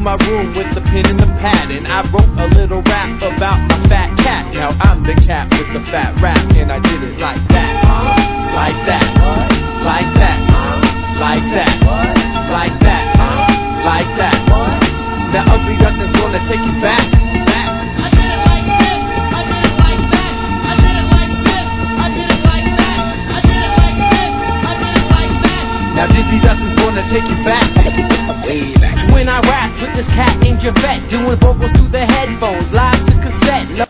my room with the pen and the pad, and I wrote a little rap about my fat cat. Now I'm the cat with the fat rap, and I did it like that, like that, like that, like that, like that, like that. Now Ugly Duckling's gonna take you back. I did it like this, I did it like that, I did it like this, I did it like that, I did it like this, I did it like that. Now Dizzy Duckling's gonna take you back, way back. When I rapped with this cat named Javette, doing vocals through the headphones, live to cassette.